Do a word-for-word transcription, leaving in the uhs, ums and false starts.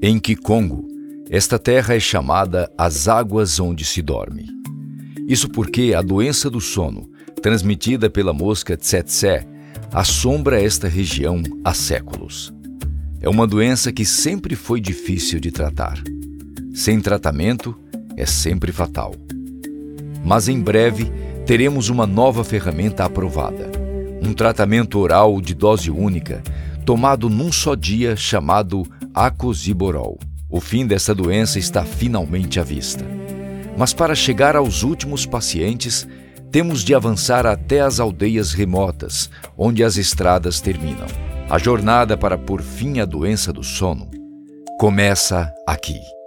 Em Kikongo, esta terra é chamada as águas onde se dorme. Isso porque a doença do sono, transmitida pela mosca tsetse, assombra esta região há séculos. É uma doença que sempre foi difícil de tratar. Sem tratamento, é sempre fatal. Mas em breve, teremos uma nova ferramenta aprovada. Um tratamento oral de dose única, tomado num só dia, chamado Acoziborol. O fim dessa doença está finalmente à vista. Mas para chegar aos últimos pacientes, temos de avançar até as aldeias remotas, onde as estradas terminam. A jornada para pôr fim à doença do sono começa aqui.